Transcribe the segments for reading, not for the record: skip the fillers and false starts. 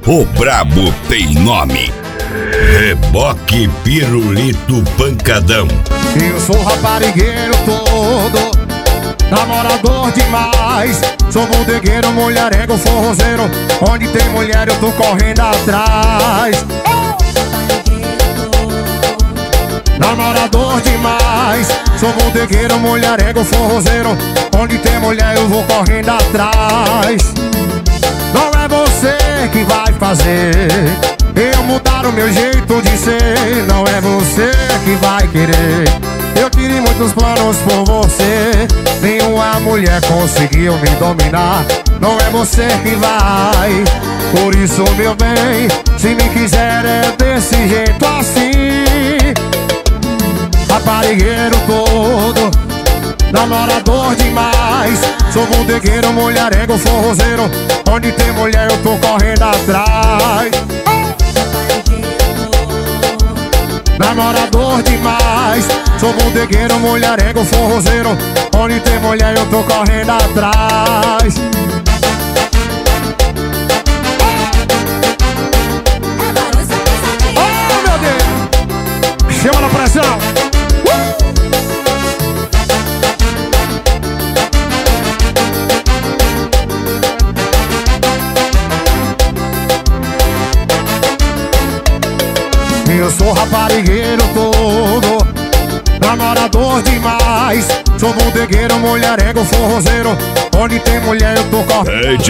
O brabo tem nome. Reboque Pirulito Pancadão. Eu sou raparigueiro todo, namorador demais. Sou bodegueiro, mulherengo, forrozeiro. Onde tem mulher eu tô correndo atrás. Namorador demais. Sou bodegueiro, mulherengo, forrozeiro. Onde tem mulher eu vou correndo atrás. Não é você que vai fazer eu mudar o meu jeito de ser. Não é você que vai querer. Eu tive muitos planos por você, nenhuma mulher conseguiu me dominar. Não é você que vai. Por isso, meu bem, se me quiser é desse jeito assim. Raparigueiro todo, namorador demais. Sou bodegueiro, mulherengo, forrozeiro. Onde tem mulher eu tô correndo atrás. Namorador demais. Sou bodegueiro, mulherengo, forrozeiro. Onde tem mulher eu tô correndo atrás. Oh, meu Deus! Chama na pressão! Eu sou raparigueiro todo, namorador demais. Sou bodegueiro, mulherengo, forrozeiro. Onde tem mulher eu tô correndo.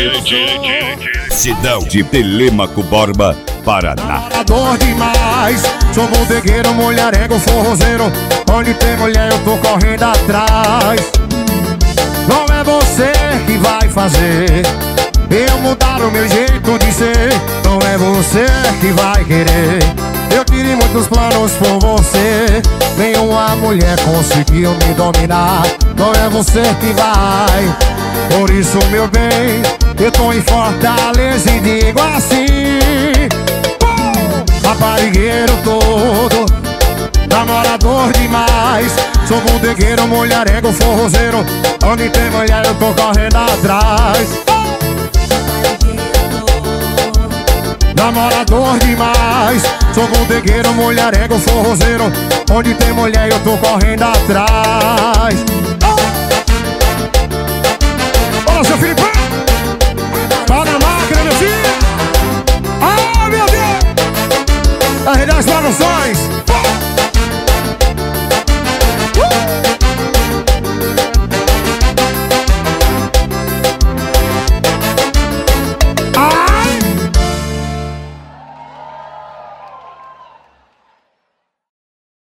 Cidão de Telêmaco Borba, Paraná. Namorador demais. Sou bodegueiro, mulherengo, forrozeiro. Onde tem mulher eu tô correndo atrás. Não é você que vai fazer eu mudar o meu jeito de ser. Não é você que vai querer. Eu tive muitos planos por você, nenhuma mulher conseguiu me dominar. Não é você que vai. Por isso, meu bem, eu tô em Fortaleza e digo assim: raparigueiro todo, namorador demais. Sou bodegueiro, mulherengo, forrozeiro. Onde tem mulher eu tô correndo atrás. Namorador demais. Sou bodegueiro, mulherengo, forrozeiro. Onde tem mulher eu tô correndo atrás. Olha, seu Filipão, tá na máquina, meu filho. Ah, meu Deus. R10 Produções.